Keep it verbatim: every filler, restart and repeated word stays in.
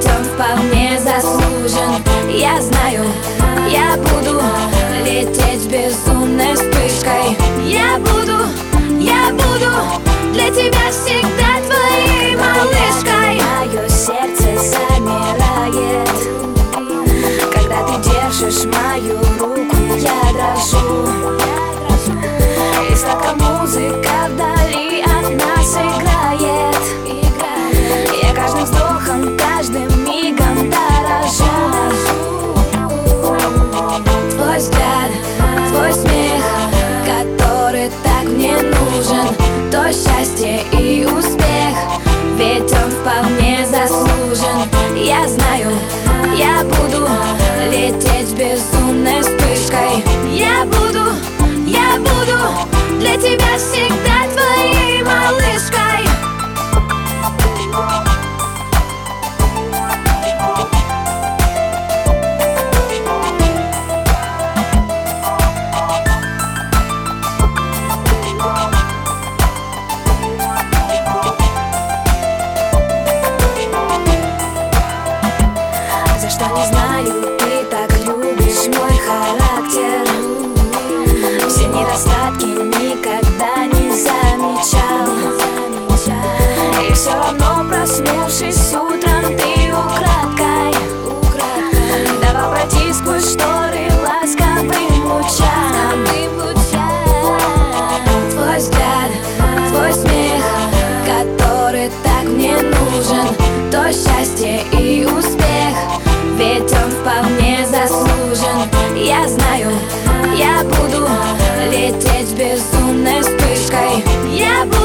ведь он вполне заслужен. Я знаю, я буду лететь с безумной вспышкой. Я буду, я буду для тебя всегда твоей малышкой. Мое сердце замирает, когда ты держишь мою руку. Я дрожу, и сладкая музыка вдали от нас играет. Я каждым вздохом, каждым мигом дорожу. Твой взгляд, твой смех, который так мне нужен, то счастье и успех, ведь он вполне заслужен. Я знаю, я буду лететь с безумной вспышкой. Я буду, я буду для тебя всегда твоей малышкой. За что не знаю, ты так любишь мой характер. Все недостатки никогда не замечал. И все равно, проснувшись утром, ты украдкой давал пройти сквозь шторы ласковым лучам. Твой взгляд, твой смех, который так мне нужен, то счастье и успех, ведь он вполне заслужен. Я знаю, я буду лететь с безумной вспышкой. Я буду